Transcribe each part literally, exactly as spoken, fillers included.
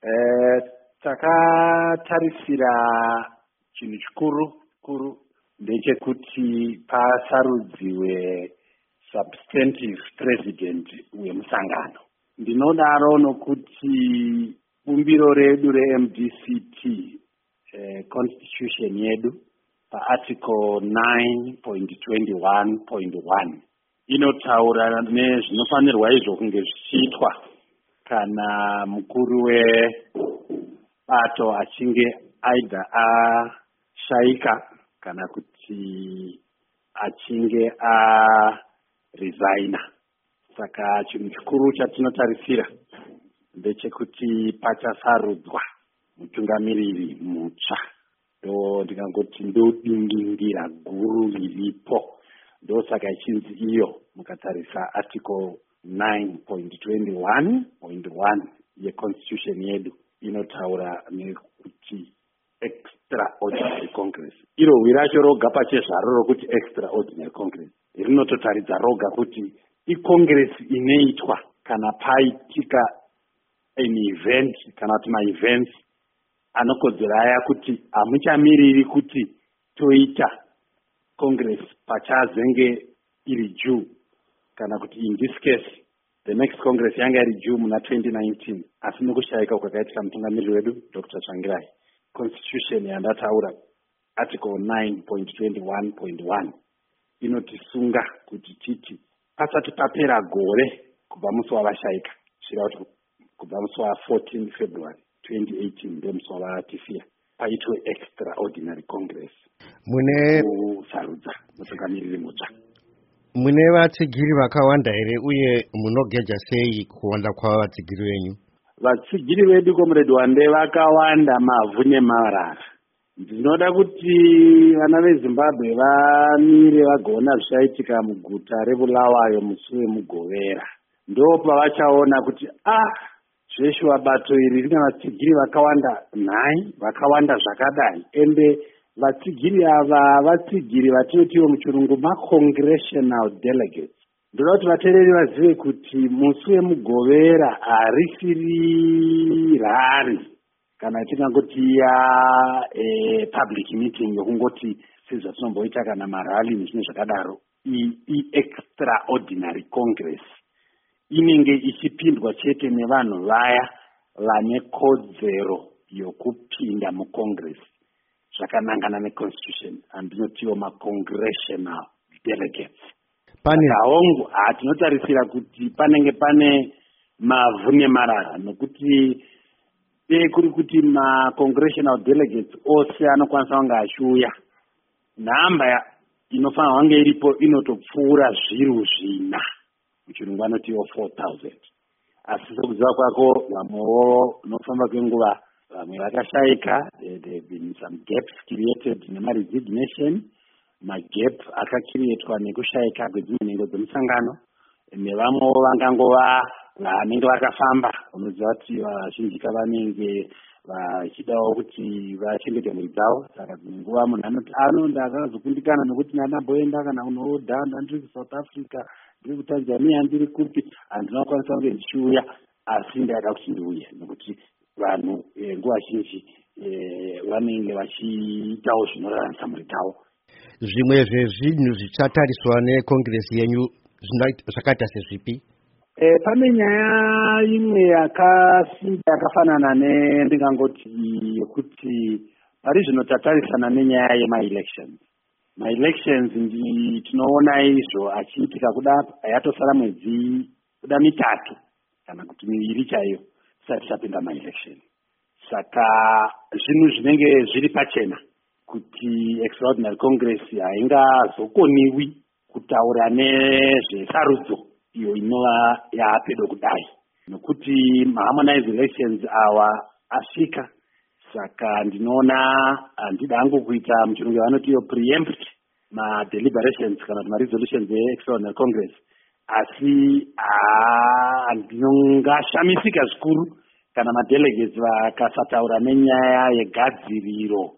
Eh, takatarisira chinhu chikuru kuru ndechekuti pasarudziwe substantive president wemusangano. Ndinodaro nokuti bumbiro redu re-M D C T eh, constitution yedu paarticle nine point twenty-one point one inotaura nezvinofanirwa izvo kunge zvichiitwa kana mukuru webato achinge aidha ashaika kana kuti achinge aresigna. Saka chinhu chikuru chatinotarisira ndechekuti pachasarudzwa mutungamiriri mutsva. Ndo ndikangoti ndodingingira guru riripo. Ndo saka ichinzi iyo mukatarisa article nine point twenty-one point one yeconstitution yedu inotaura nekuti extraordinary congress. Iro wiracho roga pachezvaro rokuti extraordinary congress rinototaridza roga kuti icongress inoitwa kana paitika an event kana kuti maevents anokodzera aya kuti hamuchamiriri kuti toita congress pachazenge iri juu kana kuti in this case the next congress yanga iri juu muna twenty nineteen asi nokushaika kwakaitika mutungamiriri wedu Doctor Tsvangirai. Constitution yandataura article nine point twenty-one point one inotisunga kuti titi pasati papera gore kubva musi wavashaika zvichira kuti kubva musi wa-fourteen February twenty eighteen ndo musi wavatifira paitwe extraordinary congress mune kusarudza mutungamiriri mutsva. Mune vatsigiri vakawanda here uye munogeja sei kuwanda kwavadzigiri venyu? Vatsigiri vedu Comrade Wande vakawanda mavhu nemarara. Ndinoda kuti vana veZimbabwe vamire vagoona zvichaitika muguta reBulawayo musi wemugovera. Ndo pavachaona kuti ah zveshuwa bato iri rina vatsigiri vakawanda nhai, vakawanda zvakadai. Ende vatsigiri ava vatsigiri vatotiwo muchirungu ma-congressional delegates. Ndoda kuti vateereri vazive kuti musi wemugovera harisiri rari kana tingangoti ya e, public meeting yokungoti sezvatinomboita kana marali nezvimwe zvakadaro. I-extraordinary congress inenge ichipindwa chete nevanhu vaya vane kodzero yokupinda mucongress zvakanangana neconstitution andinotiwo ma-congressional delegates. Pane hongu hatinotarisira kuti panenge pane mavhu nemarara nokuti dei kuri kuti ma-congressional delegates ose anokwanisa kunge achiuya nhamba inofanira kunge iripo inotopfuura zviru zvina muchirungu anotiwo four thousand. Asi sekuziva kwako vamwewo nofamba kwenguva vamwe vakashaika. There have been some gaps created nemaresignation. Magap akakirietwa nekushaika kwedzimwe nhengo dzemusangano nevamwewo vangangova vanenge vakafamba. Unoziva kuti vazhinji vanenge vachidawo kuti vachengete mhuri dzavo. Saka dzimwe nguva munhu anoti ano ndakazokundikana nokuti ndandamboenda kana kunoodha ndandiri kuSouth Africa ndiri kuTanzania ndiri kupi handinokwanisa kunge ndichiuya asi ndada kuti ndiuye nokuti vanhu nguva zhinji vanenge vachiitawo zvinoraramisa mhuri dzavo. Zvimwe zvezvinhu zvichatariswa nekongresi yenyu zvakaita sezvipi? E, pane nyaya imwe yakasimba yakafanana nendingangoti yekuti pari zvino tatarisana nenyaya yema-elections. Ma-elections ndi tinoona izvo achiitika kuda yatosara mwedzi kuda mitatu kana kuti miviri chaiyo tisati tapinda ma-election. Saka zvinhu zvinenge zviri pachena kuti extraordinary congress haingazokoniwi kutaura nezvesarudzo iyo inova yapedo kudai nokuti ma-harmonized elections awa asvika. Saka ndinoona handida hangu kuita muchirungu vanotiyo preempt ma-deliberations kana kuti ma-resolutions e-extraordinary congress asi ndinongashamisika zvikuru kana madelegates vakasataura nenyaya yegadziriro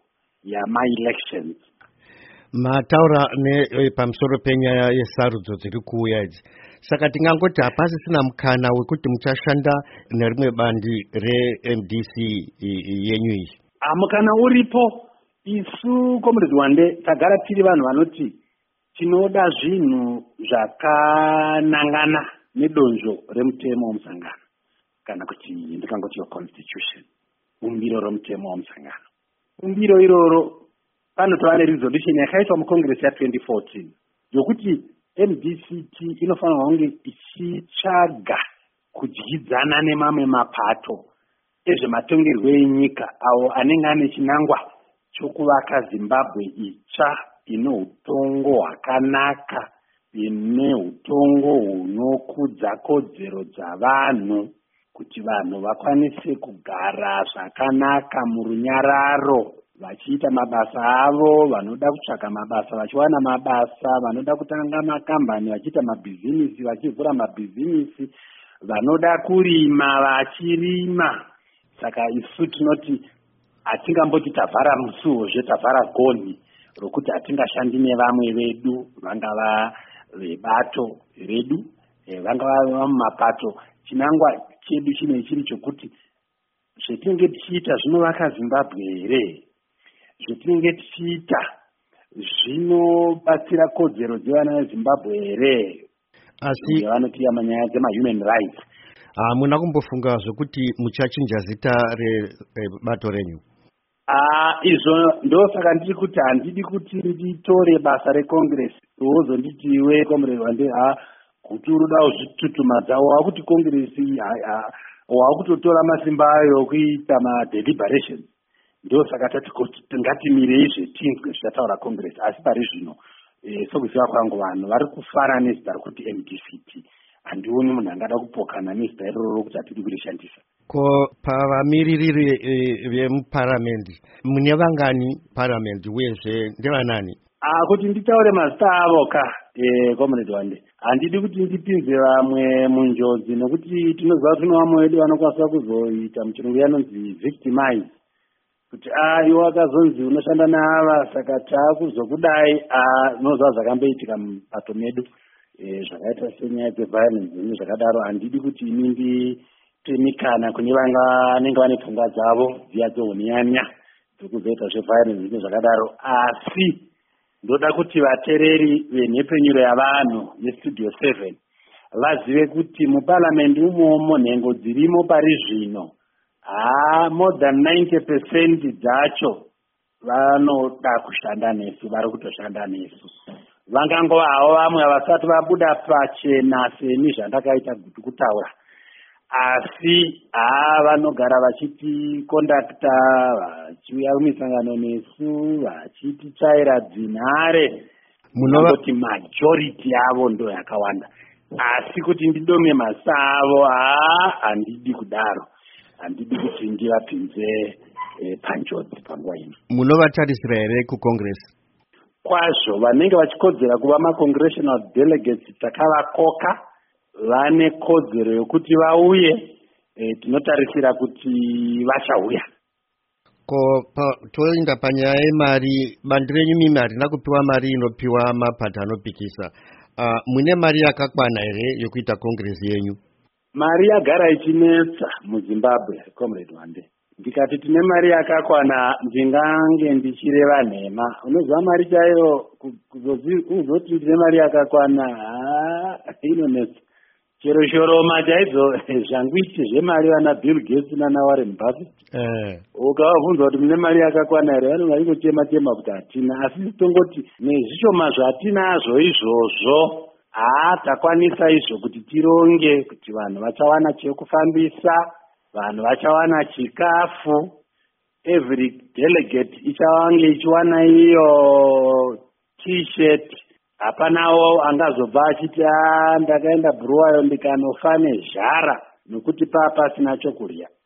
yama-elections. Mataura ne pamusoro penyaya yesarudzo dziri kuuya idzi. Saka tingangoti hapasisina mukana wekuti muchashanda nerimwe bandi re-M D C yenyu iyi. Mukana uripo. Isu Comrade Wande tagara tiri vanhu vanoti tinoda zvinhu zvakanangana nedonzvo remutemo womusangano kana kuti ndikangoti constitution, umbiro romutemo womusangano. Umbiro iroro panotova neresolution yakaitwa mucongress ya twenty fourteen yokuti M D C T inofanirwa kunge ichitsvaga kudyidzana nemamwe mapato ezvematongerwo enyika awo anenge ane chinangwa chokuvaka Zimbabwe itsva ine utongo hwakanaka, ine utongo hunokudza kodzero dzavanhu, kuti vanhu vakwanise kugara zvakanaka murunyararo vachiita mabasa avo, vanoda kutsvaga mabasa vachiwana mabasa, vanoda kutanga makambani vachiita mabhizinisi vachivhura mabhizinisi, vanoda kurima vachirima. Saka isu tinoti hatingamboti tavhara musuwo zvetavhara gonhi rokuti hatingashandi nevamwe vedu, vangava vebato redu, vangava mumapato. Chinangwa chedu chine chiri chokuti zvetinenge tichiita zvinovaka Zimbabwe here, zvetinenge tichiita zvinobatsira kodzero dzevana veZimbabwe here, asi vanoti manyaya dzemahuman rights. Hamuna kumbofunga zvokuti muchachinja zita rebato renyu? Ah, izvo ndosaka ndiri kuti handidi kuti nditore basa recongress wozonditi iwe Comrade Wande ha kuti uruda kuzvitutumadza wakuti congress wakutotora masimba ayo kuita madeliberations. Ndosaka tati kuti ngatimire zvetinzwe zvataura congress, asi pari zvino sokuziva kwangu vanhu vari kufara nezita rokuti M D C T. Handioni munhu angada kupokana nezita iroro rokuti hatidi kurishandisa. Ko pavamiririri vemuparamendi mune vangani paramendi uyezve ndevanani? Ah, kuti nditaure mazita avo ka eh Comrade Wande, handidi kuti ndipinze vamwe munjodzi nokuti tinoziva kuti vamwe vedu vanokwanisa kuzoita muchirungu yanonzi victimize, kuti ah iwe wakazonzi unoshanda nava saka taakuzokudai. Ah, unoziva zvakamboitika mubato medu eh zvakaita senyaya dzeviolence nezvakadaro. Handidi kuti ini nditemikana kune vanenge vane pfungwa dzavo dziya dzohonyanya dzekuzoita zveviolence nezvakadaro, asi ndoda kuti vatereri venhepenyuro yavanhu yestudio seven vazive kuti muparamendi umomo nhengo dzirimo pari zvino, ah more than ninety percent dzacho vanoda kushanda nesu, vari kutoshanda nesu. Vangangova havo vamwe vasati vabuda pachena seni zvandakaita kuti kutaura, asi haa vanogara vachiti kondakta, vachiuya kumisangano nesu, vachititsvaira dzinhare, munoti majority yavo ndo yakawanda. Asi kuti ndidome mazita avo, haa handidi kudaro, handidi kuti ndivapinze eh, panjodzi panguva ino. Munovatarisira here kucongress? Kwazvo vanenge vachikodzera kuva macongressional delegates takavakoka vane kodzero yokuti vauye, e, tinotarisira kuti vachauya. Ko pa, toenda panyaya yemari, bandi renyu mimi harina kupiwa mari inopiwa mapato anopikisa. Uh, mune mari yakakwana here yokuita congress yenyu? Mari yagara ichinetsa muZimbabwe, Comrade Wande. Ndikati tine mari yakakwana ndingange ndichireva nhema. Unoziva mari chaiyo kuzoti ndine mari yakakwana, haa inonetsa. Chero shoroma chaidzo zvangwiti zvemari vana Bill Gates nana Warren Buffett. Eh. Ukavabvunza kuti mune mari yakakwana here, vanenge vachingotema tema kuti hatina, asi tongoti nezvishoma zvatinazvo izvozvo, haa takwanisa izvo kuti tironge kuti vanhu vachawana chekufambisa, vanhu vachawana chikafu, every delegate ichawange ichiwana iyo t-shirt. Hapanawo angazobva achiti ah ndakaenda Bulawayo ndikanofa nezhara nokuti papa pasina chokurya.